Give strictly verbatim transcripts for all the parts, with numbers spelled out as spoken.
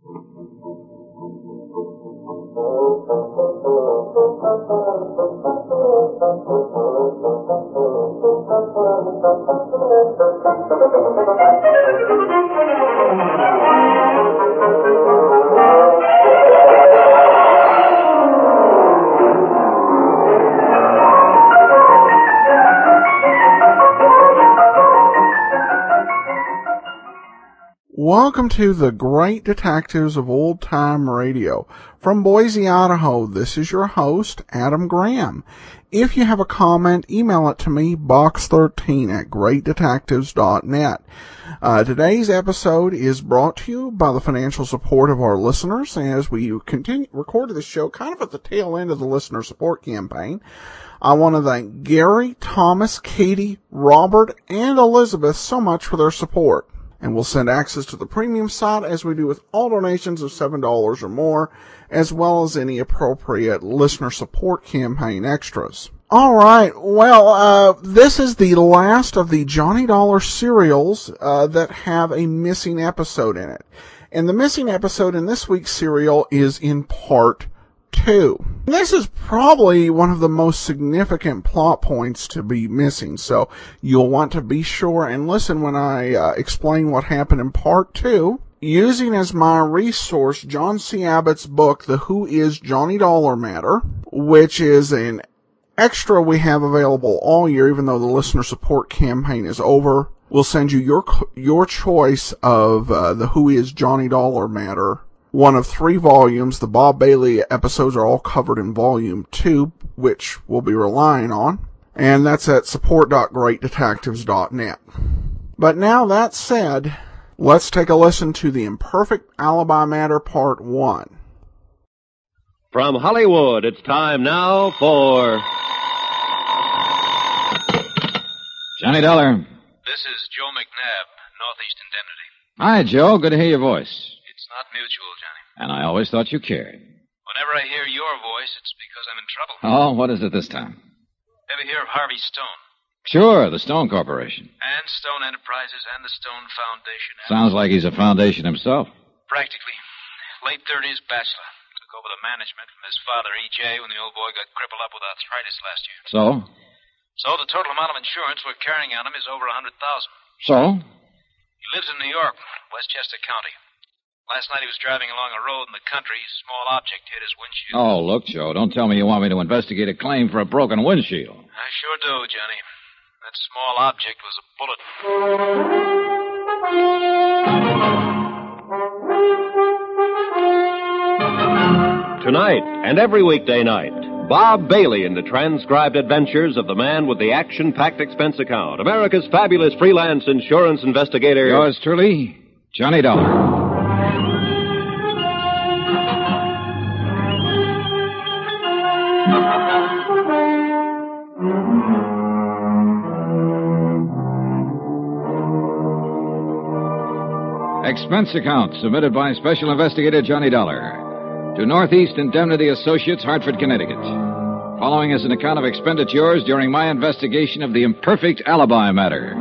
Welcome to the Great Detectives of Old Time Radio. From Boise, Idaho, this is your host, Adam Graham. If you have a comment, email it to me, box thirteen at great detectives dot net. Uh, today's episode is brought to you by the financial support of our listeners as we continue recorded the show kind of at the tail end of the listener support campaign. I want to thank Gary, Thomas, Katie, Robert, and Elizabeth so much for their support. And we'll send access to the premium site as we do with all donations of seven dollars or more, as well as any appropriate listener support campaign extras. All right, well, uh, this is the last of the Johnny Dollar serials uh, that have a missing episode in it. And the missing episode in this week's serial is in part two. This is probably one of the most significant plot points to be missing, so you'll want to be sure and listen when I uh, explain what happened in part two, using as my resource John C. Abbott's book, The Who Is Johnny Dollar Matter, which is an extra we have available all year, even though the listener support campaign is over. We'll send you your your choice of uh, The Who Is Johnny Dollar Matter, one of three volumes. The Bob Bailey episodes are all covered in volume two, which we'll be relying on. And that's at support dot great detectives dot net. But now that said, let's take a listen to The Imperfect Alibi Matter Part one. From Hollywood, it's time now for... Johnny Dollar. This is Joe McNabb, Northeast Indemnity. Hi, Joe. Good to hear your voice. It's not mutual, Johnny. And I always thought you cared. Whenever I hear your voice, it's because I'm in trouble. Oh, what is it this time? Ever hear of Harvey Stone? Sure, the Stone Corporation. And Stone Enterprises and the Stone Foundation. Sounds like he's a foundation himself. Practically. Late thirties, bachelor. Took over the management from his father, E J, when the old boy got crippled up with arthritis last year. So? So the total amount of insurance we're carrying on him is over a hundred thousand. So? He lives in New York, Westchester County. Last night he was driving along a road in the country. A small object hit his windshield. Oh, look, Joe, don't tell me you want me to investigate a claim for a broken windshield. I sure do, Johnny. That small object was a bullet. Tonight and every weekday night, Bob Bailey in the transcribed adventures of the man with the action-packed expense account, America's fabulous freelance insurance investigator. Yours truly, Johnny Dollar. Expense account submitted by Special Investigator Johnny Dollar to Northeast Indemnity Associates, Hartford, Connecticut. Following is an account of expenditures during my investigation of the Imperfect Alibi Matter.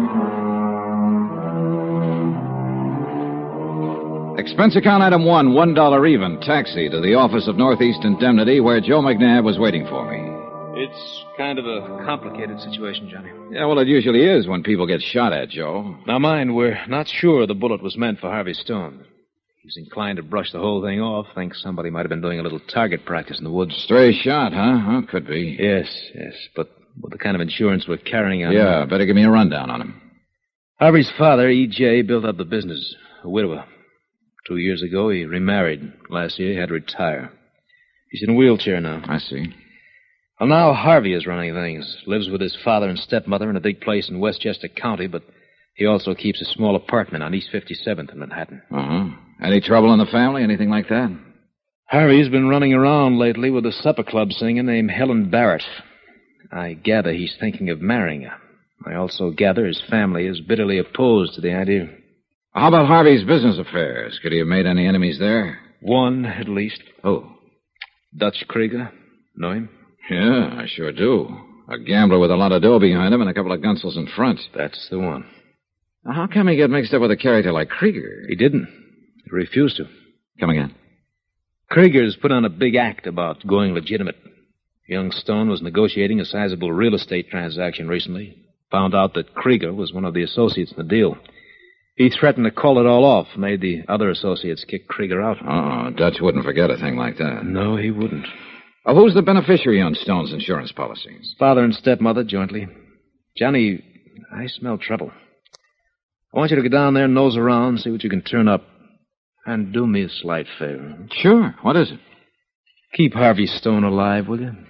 Expense account item one, one dollar even, taxi to the office of Northeast Indemnity where Joe McNabb was waiting for me. It's kind of a complicated situation, Johnny. Yeah, well, it usually is when people get shot at, Joe. Now, mind, we're not sure the bullet was meant for Harvey Stone. He's inclined to brush the whole thing off. Thinks somebody might have been doing a little target practice in the woods. Stray shot, huh? Huh, could be. Yes, yes, but with the kind of insurance we're carrying on... Yeah, better give me a rundown on him. Harvey's father, E J, built up the business. A widower. Two years ago, he remarried. Last year, he had to retire. He's in a wheelchair now. I see. Well, now Harvey is running things. Lives with his father and stepmother in a big place in Westchester County, but he also keeps a small apartment on East fifty-seventh in Manhattan. Uh-huh. Any trouble in the family? Anything like that? Harvey's been running around lately with a supper club singer named Helen Barrett. I gather he's thinking of marrying her. I also gather his family is bitterly opposed to the idea. How about Harvey's business affairs? Could he have made any enemies there? One, at least. Who? Dutch Krieger. Know him? Yeah, I sure do. A gambler with a lot of dough behind him and a couple of gunsels in front. That's the one. Now, how come he got mixed up with a character like Krieger? He didn't. He refused to. Come again. Krieger's put on a big act about going legitimate. Young Stone was negotiating a sizable real estate transaction recently. Found out that Krieger was one of the associates in the deal. He threatened to call it all off, made the other associates kick Krieger out. Oh, Dutch wouldn't forget a thing like that. No, he wouldn't. Uh, who's the beneficiary on Stone's insurance policies? Father and stepmother jointly. Johnny, I smell trouble. I want you to go down there and nose around, see what you can turn up. And do me a slight favor. Sure. What is it? Keep Harvey Stone alive, will you?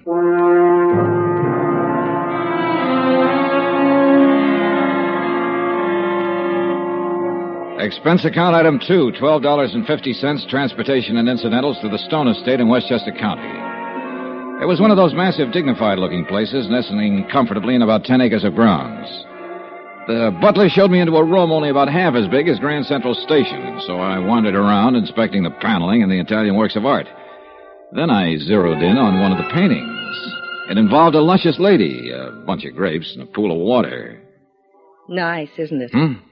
Expense account item two, twelve dollars and fifty cents, transportation and incidentals to the Stone estate in Westchester County. It was one of those massive, dignified-looking places, nestling comfortably in about ten acres of grounds. The butler showed me into a room only about half as big as Grand Central Station, so I wandered around inspecting the paneling and the Italian works of art. Then I zeroed in on one of the paintings. It involved a luscious lady, a bunch of grapes, and a pool of water. Nice, isn't it? Hmm?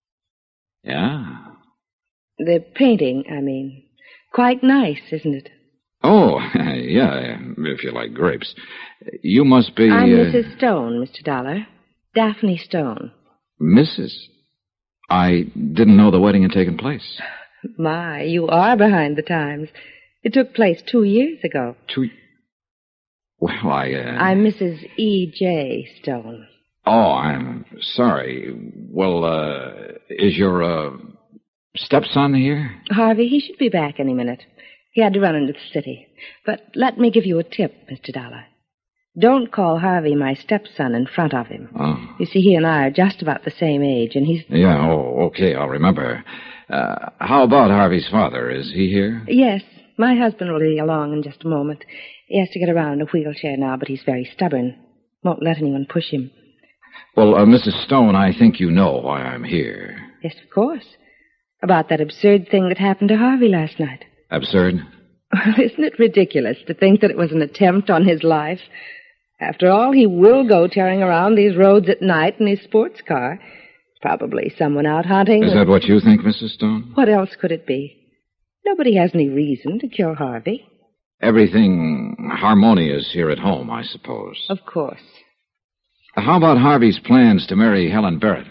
Yeah. The painting, I mean. Quite nice, isn't it? Oh, yeah, if you like grapes. You must be... I'm uh, Missus Stone, Mister Dollar. Daphne Stone. Missus I didn't know the wedding had taken place. My, you are behind the times. It took place two years ago. Two... Well, I... Uh... I'm Missus E J Stone. Oh, I'm sorry. Well, uh, is your, uh, stepson here? Harvey, he should be back any minute. He had to run into the city. But let me give you a tip, Mister Dollar. Don't call Harvey my stepson in front of him. Oh. You see, he and I are just about the same age, and he's... Yeah, oh, okay, I'll remember. Uh, how about Harvey's father? Is he here? Yes, my husband will be along in just a moment. He has to get around in a wheelchair now, but he's very stubborn. Won't let anyone push him. Well, uh, Missus Stone, I think you know why I'm here. Yes, of course. About that absurd thing that happened to Harvey last night. Absurd? Isn't it ridiculous to think that it was an attempt on his life? After all, he will go tearing around these roads at night in his sports car. Probably someone out hunting. Is that what you think, Missus Stone? What else could it be? Nobody has any reason to kill Harvey. Everything harmonious here at home, I suppose. Of course. How about Harvey's plans to marry Helen Barrett?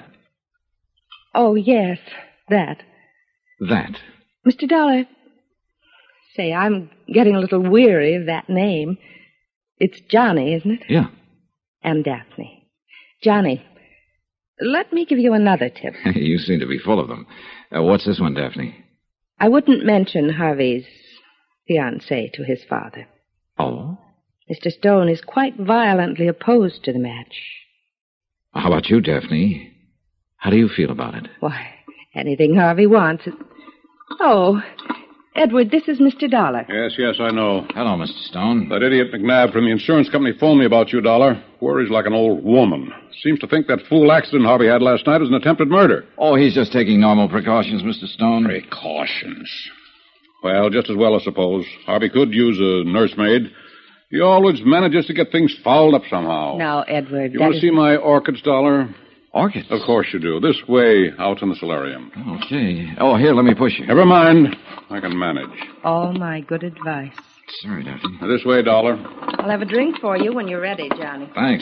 Oh, yes, that. That? Mister Dollar, say, I'm getting a little weary of that name. It's Johnny, isn't it? Yeah. And Daphne. Johnny, let me give you another tip. You seem to be full of them. Uh, what's this one, Daphne? I wouldn't mention Harvey's fiancée to his father. Oh? Mister Stone is quite violently opposed to the match. How about you, Daphne? How do you feel about it? Why, anything Harvey wants. Oh, Edward, this is Mister Dollar. Yes, yes, I know. Hello, Mister Stone. That idiot McNabb from the insurance company phoned me about you, Dollar. Worries like an old woman. Seems to think that fool accident Harvey had last night was an attempted murder. Oh, he's just taking normal precautions, Mister Stone. Precautions. Well, just as well, I suppose. Harvey could use a nursemaid. He always manages to get things fouled up somehow. Now, Edward, You that want to is... see my orchids, Dollar? Orchids? Of course you do. This way, out in the solarium. Okay. Oh, here, let me push you. Never mind. I can manage. All my good advice. Sorry, Daphne. This way, Dollar. I'll have a drink for you when you're ready, Johnny. Thanks.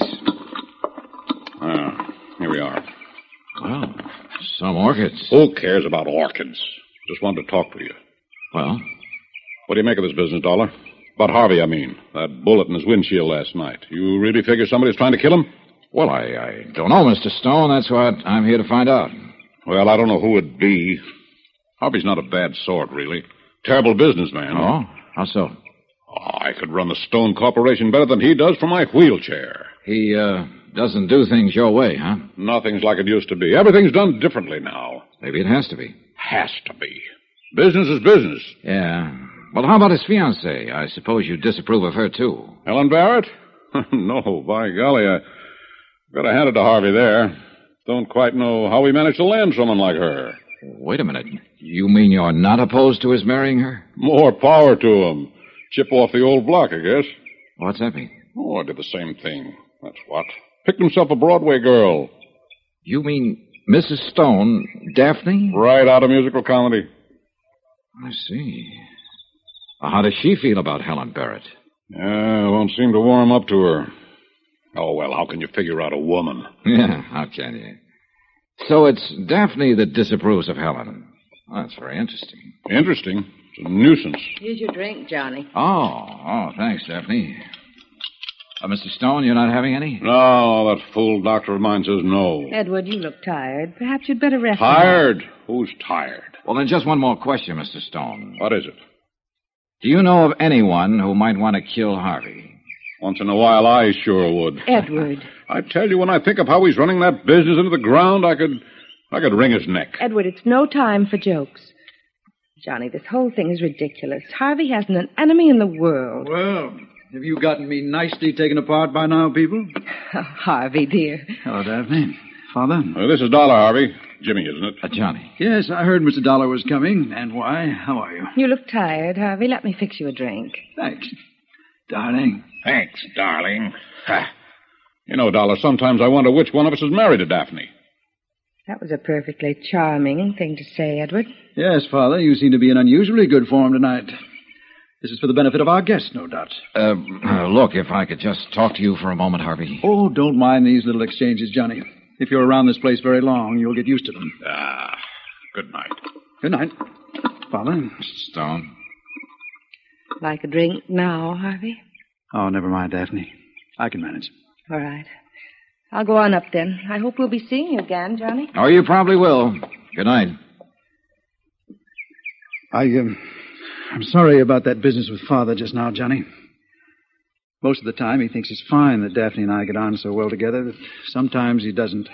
Ah, here we are. Well, some orchids. Who cares about orchids? Just wanted to talk with you. Well? What do you make of this business, Dollar? About Harvey, I mean. That bullet in his windshield last night. You really figure somebody's trying to kill him? Well, I, I don't know, Mister Stone. That's what I'm here to find out. Well, I don't know who it'd be. Harvey's not a bad sort, really. Terrible businessman. Oh? How so? Oh, I could run the Stone Corporation better than he does from my wheelchair. He, uh, doesn't do things your way, huh? Nothing's like it used to be. Everything's done differently now. Maybe it has to be. Has to be. Business is business. Yeah. Well, how about his fiancée? I suppose you disapprove of her, too. Helen Barrett? No, by golly, I gotta hand it to Harvey there. Don't quite know how he managed to land someone like her. Wait a minute. You mean you're not opposed to his marrying her? More power to him. Chip off the old block, I guess. What's that mean? Oh, I did the same thing. That's what. Picked himself a Broadway girl. You mean Missus Stone, Daphne? Right out of musical comedy. I see. Well, how does she feel about Helen Barrett? Yeah, won't seem to warm up to her. Oh, well, how can you figure out a woman? Yeah, how can you? So it's Daphne that disapproves of Helen. Well, that's very interesting. Interesting? It's a nuisance. Here's your drink, Johnny. Oh, oh, thanks, Daphne. Uh, Mister Stone, you're not having any? No, that fool doctor of mine says no. Edward, you look tired. Perhaps you'd better rest. Tired? Who's tired? Well, then just one more question, Mister Stone. What is it? Do you know of anyone who might want to kill Harvey? Once in a while, I sure would. Edward. I tell you, when I think of how he's running that business into the ground, I could, I could wring his neck. Edward, it's no time for jokes. Johnny, this whole thing is ridiculous. Harvey hasn't an enemy in the world. Well, have you gotten me nicely taken apart by now, people? Oh, Harvey, dear. Hello, Daphne. Father? Uh, this is Dollar, Harvey. Jimmy, isn't it? Uh, Johnny. Yes, I heard Mister Dollar was coming. And why? How are you? You look tired, Harvey. Let me fix you a drink. Thanks. Darling. Thanks, darling. Ha. You know, Dollar, sometimes I wonder which one of us is married to Daphne. That was a perfectly charming thing to say, Edward. Yes, Father, you seem to be in unusually good form tonight. This is for the benefit of our guests, no doubt. Uh, uh, look, if I could just talk to you for a moment, Harvey. Oh, don't mind these little exchanges, Johnny. If you're around this place very long, you'll get used to them. Ah, good night. Good night. Father? Mister Stone. Like a drink now, Harvey? Oh, never mind, Daphne. I can manage. All right. I'll go on up then. I hope we'll be seeing you again, Johnny. Oh, you probably will. Good night. I, um, I'm sorry about that business with Father just now, Johnny. Most of the time, he thinks it's fine that Daphne and I get on so well together, but sometimes he doesn't.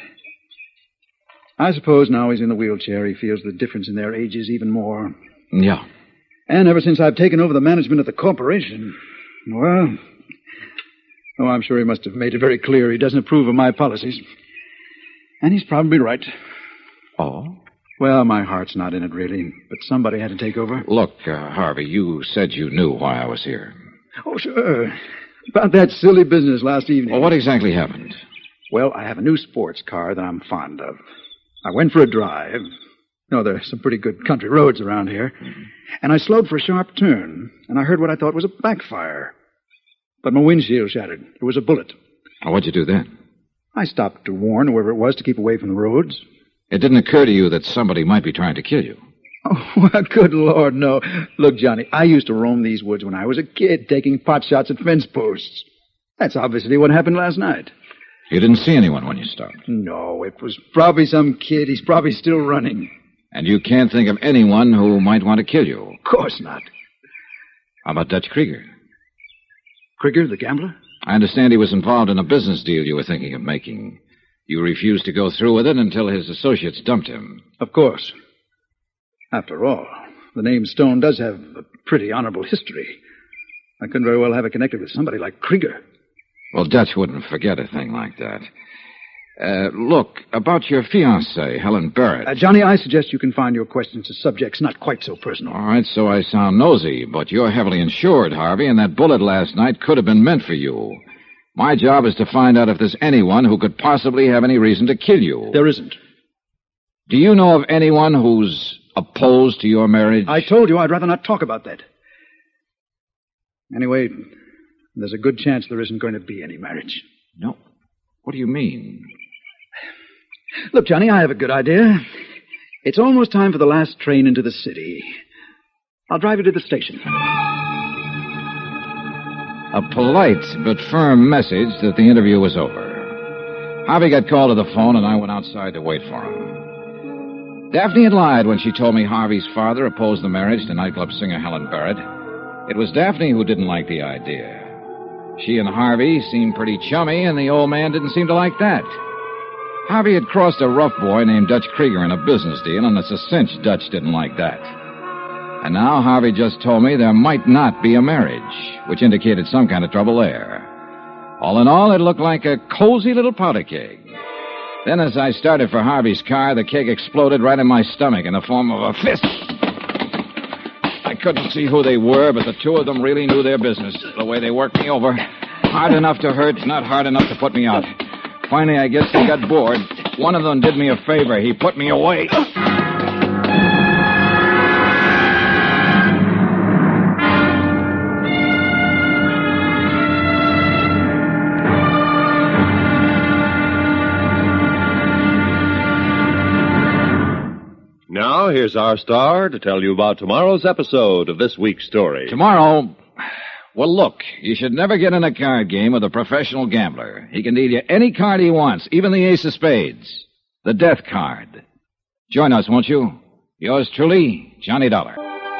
I suppose now he's in the wheelchair, he feels the difference in their ages even more. Yeah. And ever since I've taken over the management of the corporation, well... Oh, I'm sure he must have made it very clear he doesn't approve of my policies. And he's probably right. Oh? Well, my heart's not in it, really, but somebody had to take over. Look, uh, Harvey, you said you knew why I was here. Oh, sure. About that silly business last evening. Well, what exactly happened? Well, I have a new sports car that I'm fond of. I went for a drive. No, there are some pretty good country roads around here. Mm-hmm. And I slowed for a sharp turn, and I heard what I thought was a backfire. But my windshield shattered. It was a bullet. Oh, what'd you do then? I stopped to warn whoever it was to keep away from the roads. It didn't occur to you that somebody might be trying to kill you? Oh, well, good Lord, no. Look, Johnny, I used to roam these woods when I was a kid, taking pot shots at fence posts. That's obviously what happened last night. You didn't see anyone when you stopped? No, it was probably some kid. He's probably still running. And you can't think of anyone who might want to kill you? Of course not. How about Dutch Krieger? Krieger, the gambler? I understand he was involved in a business deal you were thinking of making. You refused to go through with it until his associates dumped him. Of course. After all, the name Stone does have a pretty honorable history. I couldn't very well have it connected with somebody like Krieger. Well, Dutch wouldn't forget a thing like that. Uh, look, about your fiancée, Helen Barrett. Uh, Johnny, I suggest you confine your questions to subjects not quite so personal. All right, so I sound nosy, but you're heavily insured, Harvey, and that bullet last night could have been meant for you. My job is to find out if there's anyone who could possibly have any reason to kill you. There isn't. Do you know of anyone who's opposed to your marriage? I told you I'd rather not talk about that. Anyway, there's a good chance there isn't going to be any marriage. No. What do you mean? Look, Johnny, I have a good idea. It's almost time for the last train into the city. I'll drive you to the station. A polite but firm message that the interview was over. Harvey got called to the phone, and I went outside to wait for him. Daphne had lied when she told me Harvey's father opposed the marriage to nightclub singer Helen Barrett. It was Daphne who didn't like the idea. She and Harvey seemed pretty chummy, and the old man didn't seem to like that. Harvey had crossed a rough boy named Dutch Krieger in a business deal, and it's a cinch Dutch didn't like that. And now Harvey just told me there might not be a marriage, which indicated some kind of trouble there. All in all, it looked like a cozy little powder keg. Then as I started for Harvey's car, the keg exploded right in my stomach in the form of a fist. I couldn't see who they were, but the two of them really knew their business, the way they worked me over. Hard enough to hurt, not hard enough to put me out. Finally, I guess they got bored. One of them did me a favor. He put me away. here's our star to tell you about tomorrow's episode of this week's story. Tomorrow, well, look, you should never get in a card game with a professional gambler. He can deal you any card he wants, even the ace of spades. The death card. Join us, won't you? Yours truly, Johnny Dollar.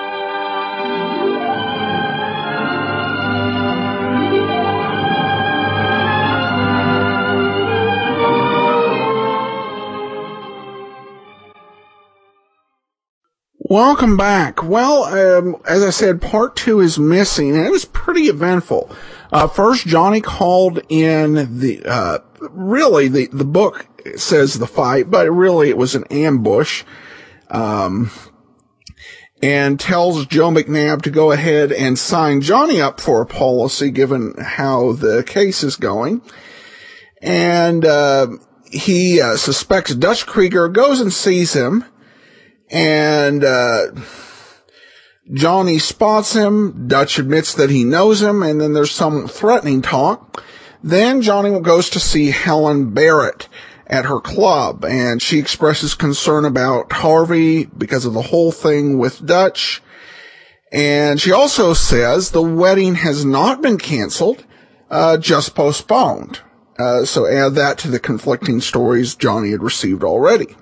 Welcome back. Well, um, as I said, part two is missing, and it was pretty eventful. Uh, first, Johnny called in the, uh, really, the, the book says the fight, but really it was an ambush, um, and tells Joe McNabb to go ahead and sign Johnny up for a policy given how the case is going. And, uh, he, uh, suspects Dutch Krieger, goes and sees him. And, uh, Johnny spots him. Dutch admits that he knows him, and then there's some threatening talk. Then Johnny goes to see Helen Barrett at her club, and she expresses concern about Harvey because of the whole thing with Dutch. And she also says the wedding has not been canceled, uh, just postponed. Uh, so add that to the conflicting stories Johnny had received already.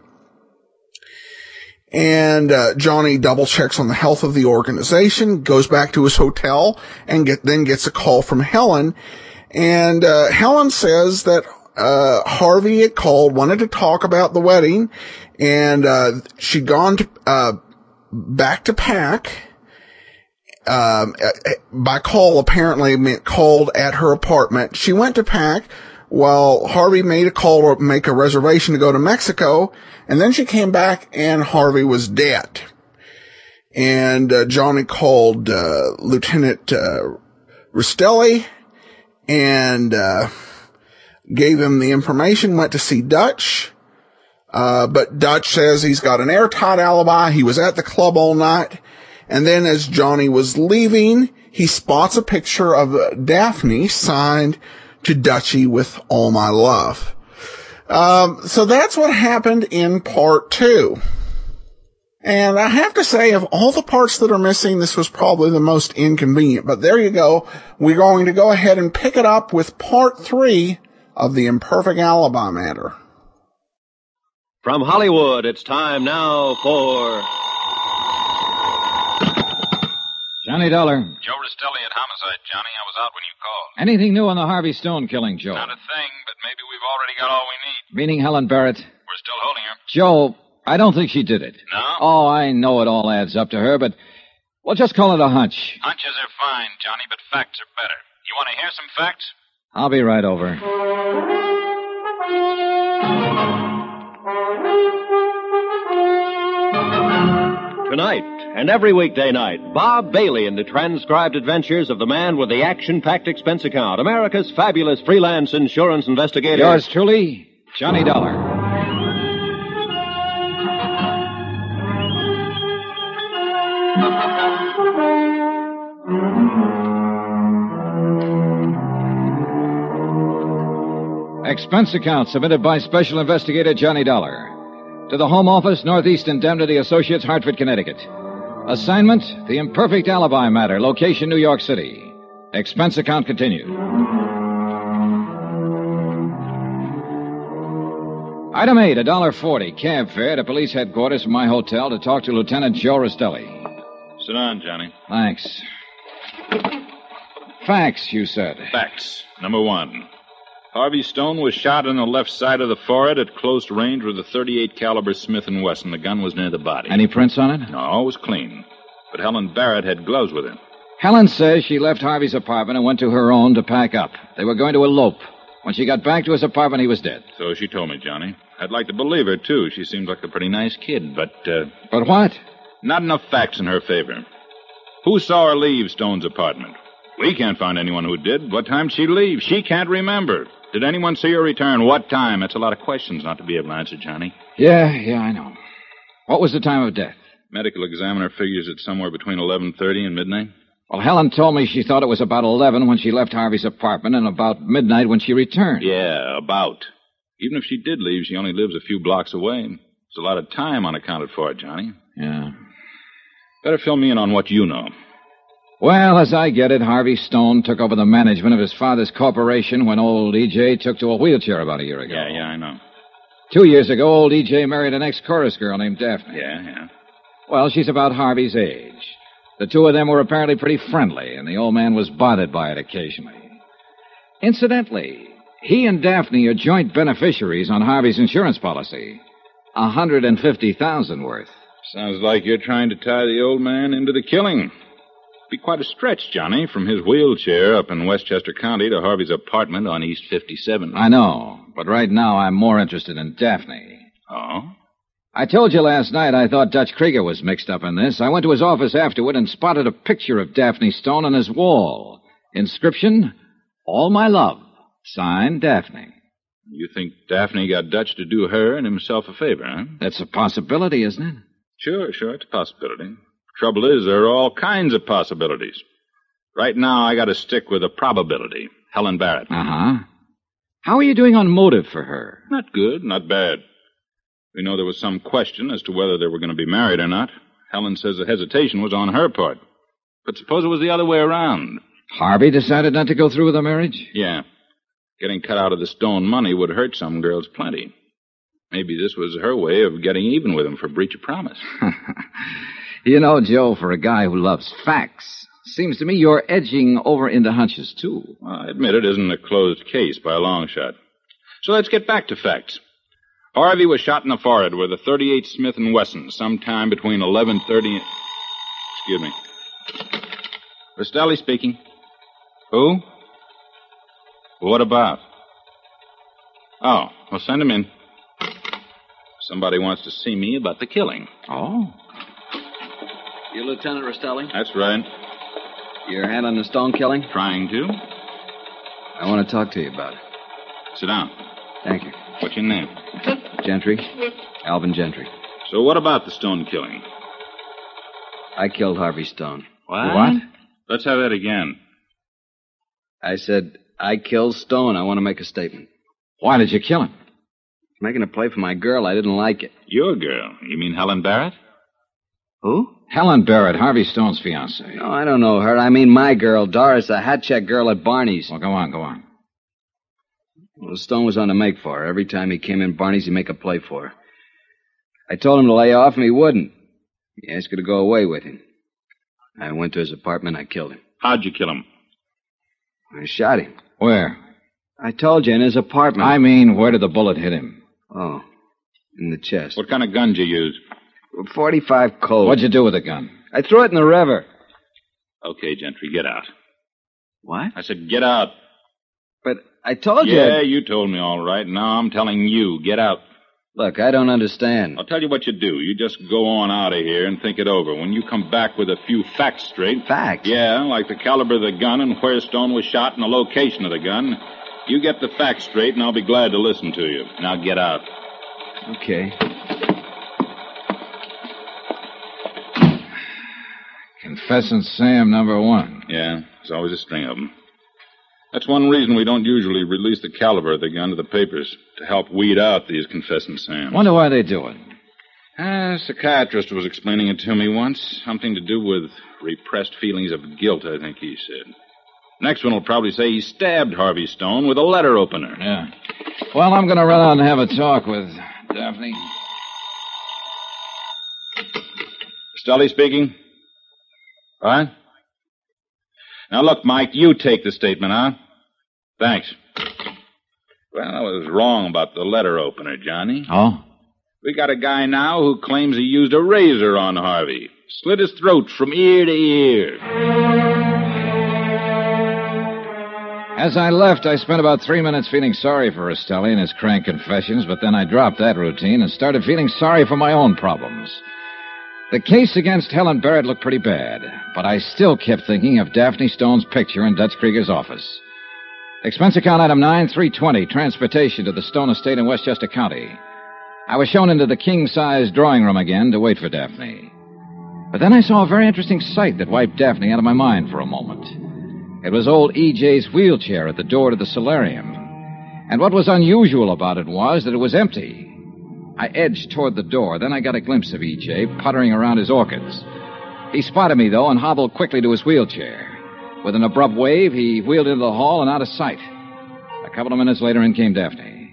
And, uh, Johnny double checks on the health of the organization, goes back to his hotel, and get, then gets a call from Helen. And, uh, Helen says that, uh, Harvey had called, wanted to talk about the wedding, and, uh, she'd gone to, uh, back to pack. Um, by call, apparently meant called at her apartment. She went to pack while Harvey made a call to make a reservation to go to Mexico. And then she came back, and Harvey was dead. And uh, Johnny called uh, Lieutenant uh, Rustelli and uh, gave him the information, went to see Dutch. Uh, but Dutch says he's got an airtight alibi. He was at the club all night. And then as Johnny was leaving, he spots a picture of uh, Daphne signed to Dutchy with all my love. Um, so that's what happened in part two. And I have to say, of all the parts that are missing, this was probably the most inconvenient. But there you go. We're going to go ahead and pick it up with part three of the Imperfect Alibi Matter. From Hollywood, it's time now for... Johnny Dollar. Joe Rustelli at Homicide, Johnny. I was out when you called. Anything new on the Harvey Stone killing, Joe? Not a thing, but maybe we've already got all we need. Meaning Helen Barrett? We're still holding her. Joe, I don't think she did it. No? Oh, I know it all adds up to her, but we'll just call it a hunch. Hunches are fine, Johnny, but facts are better. You want to hear some facts? I'll be right over. Tonight and every weekday night, Bob Bailey in the transcribed adventures of the man with the action-packed expense account, America's fabulous freelance insurance investigator. Yours truly, Johnny Dollar. Expense account submitted by Special Investigator Johnny Dollar. To the Home Office, Northeast Indemnity Associates, Hartford, Connecticut. Assignment, the Imperfect Alibi Matter, location New York City. Expense account continued. Item eight, a dollar forty, cab fare to police headquarters from my hotel to talk to Lieutenant Joe Rustelli. Sit down, Johnny. Thanks. Facts, you said. Facts. Number one. Harvey Stone was shot on the left side of the forehead at close range with a thirty-eight caliber Smith and Wesson. The gun was near the body. Any prints on it? No, it was clean. But Helen Barrett had gloves with her. Helen says she left Harvey's apartment and went to her own to pack up. They were going to elope. When she got back to his apartment, he was dead. So she told me, Johnny. I'd like to believe her, too. She seems like a pretty nice kid, but, uh... But what? Not enough facts in her favor. Who saw her leave Stone's apartment? We can't find anyone who did. What time did she leave? She can't remember. Did anyone see her return? What time? That's a lot of questions not to be able to answer, Johnny. Yeah, yeah, I know. What was the time of death? Medical examiner figures it's somewhere between eleven thirty and midnight. Well, Helen told me she thought it was about eleven when she left Harvey's apartment and about midnight when she returned. Yeah, about. Even if she did leave, she only lives a few blocks away. It's a lot of time unaccounted for, Johnny. Yeah. Better fill me in on what you know. Well, as I get it, Harvey Stone took over the management of his father's corporation when old E J took to a wheelchair about a year ago. Yeah, yeah, I know. Two years ago, old E J married an ex-chorus girl named Daphne. Yeah, yeah. Well, she's about Harvey's age. The two of them were apparently pretty friendly, and the old man was bothered by it occasionally. Incidentally, he and Daphne are joint beneficiaries on Harvey's insurance policy. A hundred and fifty thousand worth. Sounds like you're trying to tie the old man into the killing. Be quite a stretch, Johnny, from his wheelchair up in Westchester County to Harvey's apartment on East fifty-seven. I know, but right now I'm more interested in Daphne. Oh? I told you last night I thought Dutch Krieger was mixed up in this. I went to his office afterward and spotted a picture of Daphne Stone on his wall. Inscription, All My Love. Signed, Daphne. You think Daphne got Dutch to do her and himself a favor, huh? That's a possibility, isn't it? Sure, sure, it's a possibility. Trouble is, there are all kinds of possibilities. Right now, I gotta stick with a probability. Helen Barrett. Uh-huh. How are you doing on motive for her? Not good, not bad. We know there was some question as to whether they were going to be married or not. Helen says the hesitation was on her part. But suppose it was the other way around. Harvey decided not to go through with the marriage? Yeah. Getting cut out of the Stone money would hurt some girls plenty. Maybe this was her way of getting even with him for breach of promise. You know, Joe, for a guy who loves facts, seems to me you're edging over into hunches, too. Well, I admit it isn't a closed case by a long shot. So let's get back to facts. Harvey was shot in the forehead with a thirty-eight Smith and Wesson sometime between eleven thirty and... Excuse me. Rostelli speaking. Who? What about? Oh, well, send him in. Somebody wants to see me about the killing. Oh? You Lieutenant Rostelli? That's right. You're handling the Stone killing? Trying to. I want to talk to you about it. Sit down. Thank you. What's your name? Gentry. Alvin Gentry. So what about the Stone killing? I killed Harvey Stone. What? What? Let's have that again. I said, I killed Stone. I want to make a statement. Why did you kill him? Making a play for my girl. I didn't like it. Your girl? You mean Helen Barrett? Who? Helen Barrett, Harvey Stone's fiancée. No, I don't know her. I mean my girl, Doris, the hat check girl at Barney's. Well, go on, go on. Well, Stone was on the make for her. Every time he came in Barney's, he'd make a play for her. I told him to lay off, and he wouldn't. He asked her to go away with him. I went to his apartment. I killed him. How'd you kill him? I shot him. Where? I told you, in his apartment. I mean, where did the bullet hit him? Oh, in the chest. What kind of gun did you use? forty-five Colt. What'd you do with the gun? I threw it in the river. Okay, Gentry, get out. What? I said get out. But I told you. Yeah, you told me all right. Now I'm telling you, get out. Look, I don't understand. I'll tell you what you do. You just go on out of here and think it over. When you come back with a few facts straight... Facts? Yeah, like the caliber of the gun and where Stone was shot and the location of the gun. You get the facts straight, and I'll be glad to listen to you. Now get out. Okay. Confessing Sam number one. Yeah, there's always a string of them. That's one reason we don't usually release the caliber of the gun to the papers, to help weed out these confessing Sams. Wonder why they do it. A psychiatrist was explaining it to me once. Something to do with repressed feelings of guilt, I think he said. Next one will probably say he stabbed Harvey Stone with a letter opener. Yeah. Well, I'm going to run out and have a talk with Daphne. Stully speaking. What? Now, look, Mike, you take the statement, huh? Thanks. Well, I was wrong about the letter opener, Johnny. Oh? We got a guy now who claims he used a razor on Harvey. Slit his throat from ear to ear. As I left, I spent about three minutes feeling sorry for Rostelli and his crank confessions, but then I dropped that routine and started feeling sorry for my own problems. The case against Helen Barrett looked pretty bad, but I still kept thinking of Daphne Stone's picture in Dutch Krieger's office. Expense account item nine three twenty, transportation to the Stone estate in Westchester County. I was shown into the king-size drawing room again to wait for Daphne. But then I saw a very interesting sight that wiped Daphne out of my mind for a moment. It was old E J's wheelchair at the door to the solarium. And what was unusual about it was that it was empty. I edged toward the door. Then I got a glimpse of E J puttering around his orchids. He spotted me, though, and hobbled quickly to his wheelchair. With an abrupt wave, he wheeled into the hall and out of sight. A couple of minutes later, in came Daphne.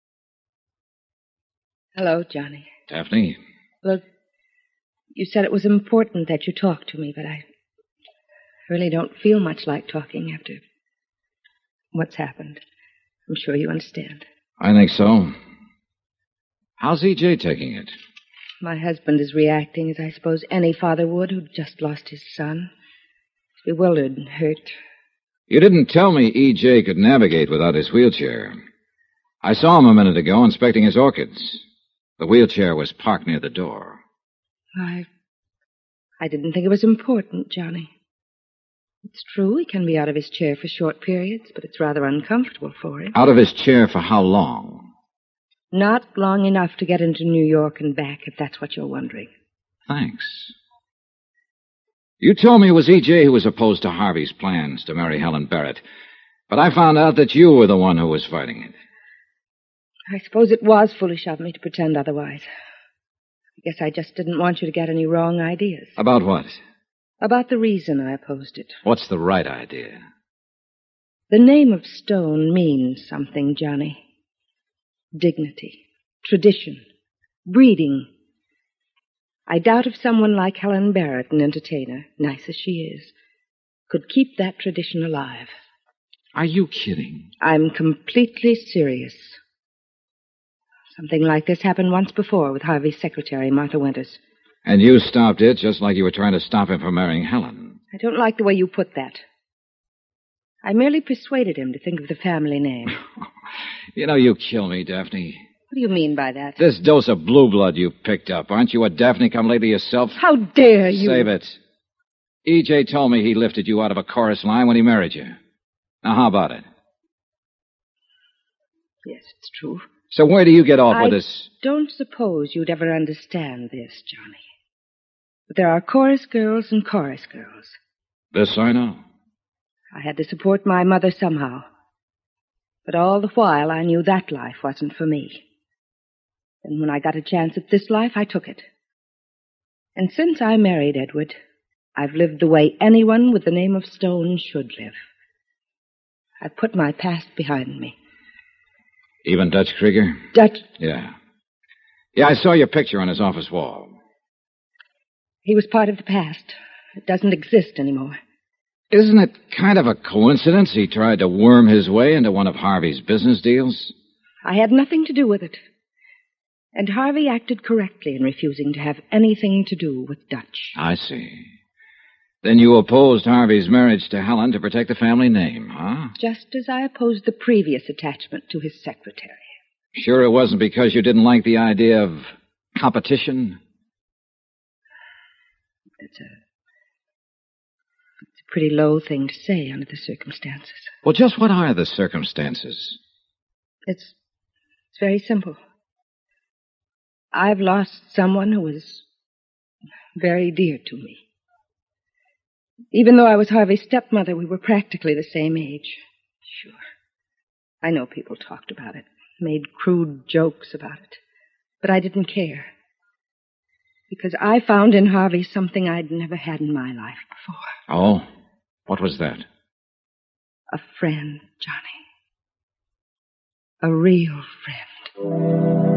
Hello, Johnny. Daphne? Well, you said it was important that you talk to me, but I really don't feel much like talking after what's happened. I'm sure you understand. I think so. How's E J taking it? My husband is reacting as I suppose any father would who'd just lost his son. He's bewildered and hurt. You didn't tell me E J could navigate without his wheelchair. I saw him a minute ago inspecting his orchids. The wheelchair was parked near the door. I... I didn't think it was important, Johnny. It's true he can be out of his chair for short periods, but it's rather uncomfortable for him. Out of his chair for how long? Not long enough to get into New York and back, if that's what you're wondering. Thanks. You told me it was E J who was opposed to Harvey's plans to marry Helen Barrett, but I found out that you were the one who was fighting it. I suppose it was foolish of me to pretend otherwise. I guess I just didn't want you to get any wrong ideas. About what? About the reason I opposed it. What's the right idea? The name of Stone means something, Johnny. Dignity, tradition, breeding. I doubt if someone like Helen Barrett, an entertainer, nice as she is, could keep that tradition alive. Are you kidding? I'm completely serious. Something like this happened once before with Harvey's secretary, Martha Winters. And you stopped it just like you were trying to stop him from marrying Helen. I don't like the way you put that. I merely persuaded him to think of the family name. You know, you kill me, Daphne. What do you mean by that? This dose of blue blood you picked up. Aren't you a Daphne come lately yourself? How dare you? Save it. E J told me he lifted you out of a chorus line when he married you. Now, how about it? Yes, it's true. So where do you get off I with this? I don't suppose you'd ever understand this, Johnny. But there are chorus girls and chorus girls. This I know. I had to support my mother somehow. But all the while, I knew that life wasn't for me. And when I got a chance at this life, I took it. And since I married Edward, I've lived the way anyone with the name of Stone should live. I've put my past behind me. Even Dutch Krieger? Dutch? Yeah. Yeah, I saw your picture on his office wall. He was part of the past. It doesn't exist anymore. Isn't it kind of a coincidence he tried to worm his way into one of Harvey's business deals? I had nothing to do with it. And Harvey acted correctly in refusing to have anything to do with Dutch. I see. Then you opposed Harvey's marriage to Helen to protect the family name, huh? Just as I opposed the previous attachment to his secretary. Sure it wasn't because you didn't like the idea of competition? It's a... It's a pretty low thing to say under the circumstances. Well, just what are the circumstances? It's... It's very simple. I've lost someone who was very dear to me. Even though I was Harvey's stepmother, we were practically the same age. Sure. I know people talked about it, made crude jokes about it. But I didn't care. Because I found in Harvey something I'd never had in my life before. Oh? What was that? A friend, Johnny. A real friend.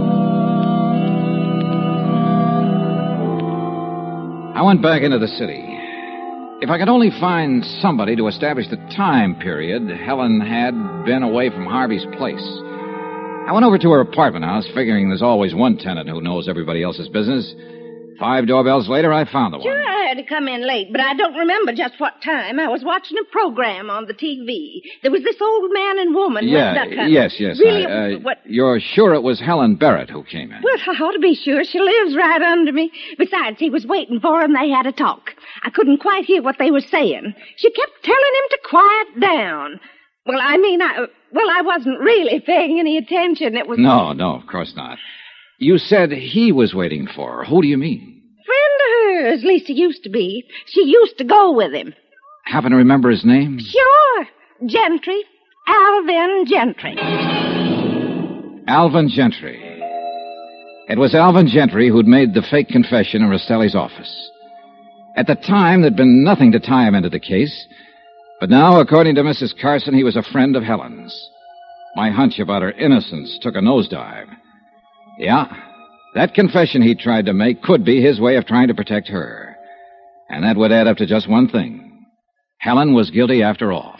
I went back into the city. If I could only find somebody to establish the time period Helen had been away from Harvey's place. I went over to her apartment house, figuring there's always one tenant who knows everybody else's business. Five doorbells later, I found the one. Sure, I had to come in late, but I don't remember just what time. I was watching a program on the T V. There was this old man and woman. Yeah, that kind yes, of, yes. Really, I, uh, what? You're sure it was Helen Barrett who came in? Well, I ought to be sure. She lives right under me. Besides, he was waiting for her and they had a talk. I couldn't quite hear what they were saying. She kept telling him to quiet down. Well, I mean, I... Well, I wasn't really paying any attention. It was... No, no, of course not. You said he was waiting for her. Who do you mean? Friend of hers, at least he used to be. She used to go with him. Happen to remember his name? Sure. Gentry. Alvin Gentry. Alvin Gentry. It was Alvin Gentry who'd made the fake confession in Rastelli's office. At the time, there'd been nothing to tie him into the case, but now, according to Missus Carson, he was a friend of Helen's. My hunch about her innocence took a nosedive. Yeah, that confession he tried to make could be his way of trying to protect her. And that would add up to just one thing. Helen was guilty after all.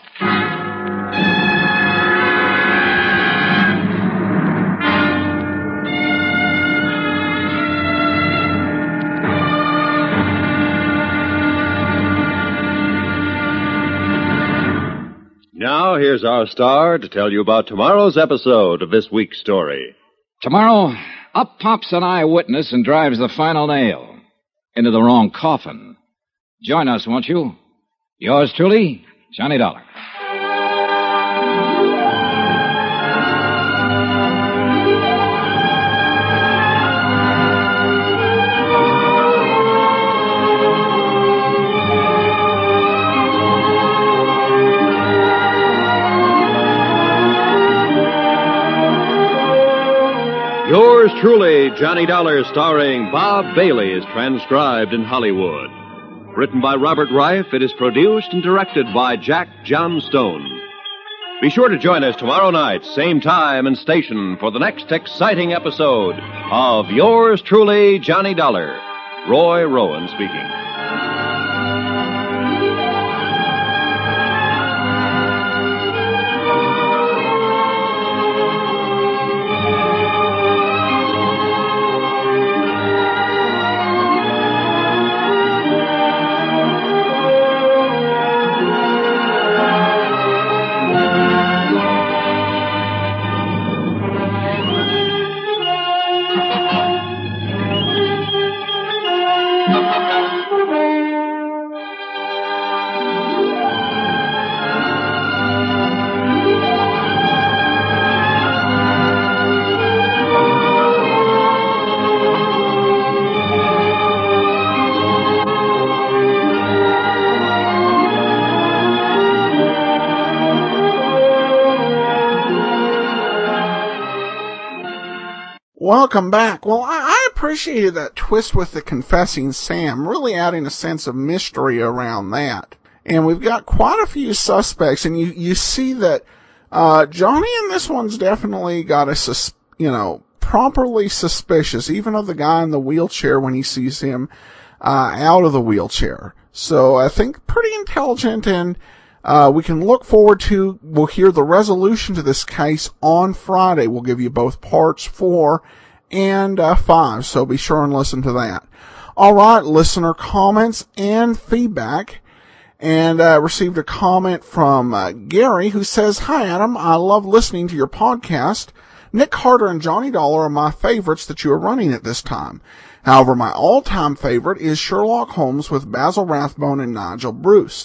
Now, here's our star to tell you about tomorrow's episode of this week's story. Tomorrow, up pops an eyewitness and drives the final nail into the wrong coffin. Join us, won't you? Yours truly, Johnny Dollar. Yours truly, Johnny Dollar, starring Bob Bailey, is transcribed in Hollywood. Written by Robert Reif, it is produced and directed by Jack John Stone. Be sure to join us tomorrow night, same time and station, for the next exciting episode of Yours truly, Johnny Dollar. Roy Rowan speaking. Welcome back. Well, I, I appreciated that twist with the confessing Sam, really adding a sense of mystery around that. And we've got quite a few suspects, and you, you see that uh Johnny in this one's definitely got a, sus- you know, properly suspicious, even of the guy in the wheelchair when he sees him uh out of the wheelchair. So I think pretty intelligent, and Uh, we can look forward to, we'll hear the resolution to this case on Friday. We'll give you both parts four and uh, five, so be sure and listen to that. All right, listener comments and feedback. And I uh, received a comment from uh, Gary, who says, "Hi, Adam. I love listening to your podcast. Nick Carter and Johnny Dollar are my favorites that you are running at this time. However, my all-time favorite is Sherlock Holmes with Basil Rathbone and Nigel Bruce.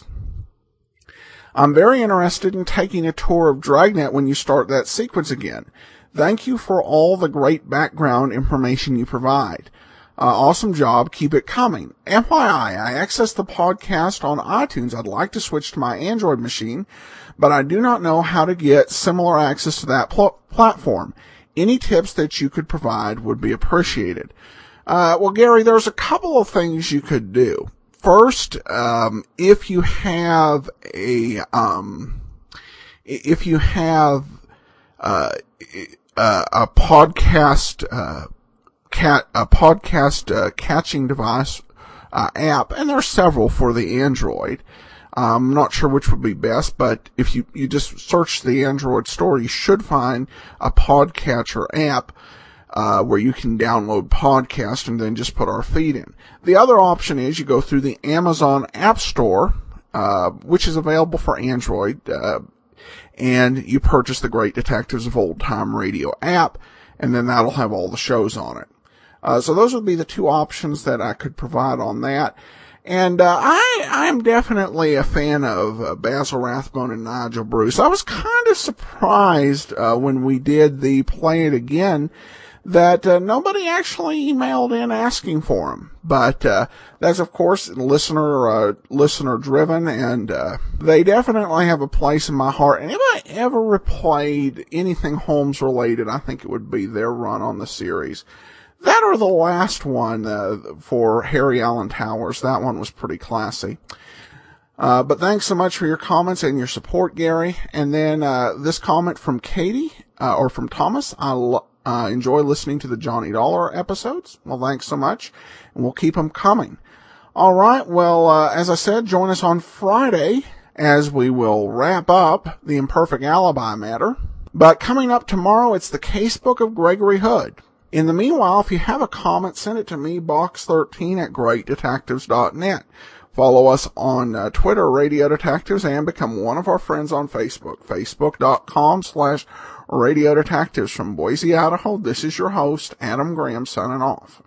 I'm very interested in taking a tour of Dragnet when you start that sequence again. Thank you for all the great background information you provide. Uh, awesome job. Keep it coming. F Y I, I access the podcast on iTunes. I'd like to switch to my Android machine, but I do not know how to get similar access to that pl- platform. Any tips that you could provide would be appreciated." Uh, well, Gary, there's a couple of things you could do. First, um, if you have a, um, if you have, uh, a, a podcast, uh, cat, a podcast, uh, catching device, uh, app, and there are several for the Android. I'm not sure which would be best, but if you, you just search the Android store, you should find a podcatcher app, Uh, where you can download podcasts and then just put our feed in. The other option is you go through the Amazon App Store, uh, which is available for Android, uh, and you purchase the Great Detectives of Old Time Radio app, and then that'll have all the shows on it. Uh, so those would be the two options that I could provide on that. And uh, I, I'm definitely a fan of uh, Basil Rathbone and Nigel Bruce. I was kind of surprised uh, when we did the Play It Again that uh, nobody actually emailed in asking for them. But uh, that's, of course, listener uh, listener driven, and uh, they definitely have a place in my heart. And if I ever replayed anything Holmes related, I think it would be their run on the series. That or the last one uh, for Harry Allen Towers. That one was pretty classy. Uh, but thanks so much for your comments and your support, Gary. And then uh, this comment from Katie, uh, or from Thomas. I lo- uh, enjoy listening to the Johnny Dollar episodes. Well, thanks so much. And we'll keep them coming. All right. Well, uh, as I said, join us on Friday as we will wrap up the Imperfect Alibi matter. But coming up tomorrow, it's the casebook of Gregory Hood. In the meanwhile, if you have a comment, send it to me, box thirteen at great detectives dot net. Follow us on uh, Twitter, Radio Detectives, and become one of our friends on Facebook, facebook.com slash Radio Detectives. From Boise, Idaho, this is your host, Adam Graham, signing off.